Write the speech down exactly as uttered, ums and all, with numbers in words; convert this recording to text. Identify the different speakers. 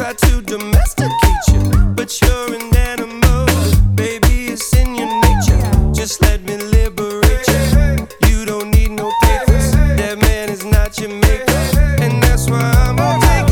Speaker 1: try to domesticate you, but you're an animal. Baby, it's in your nature. Just let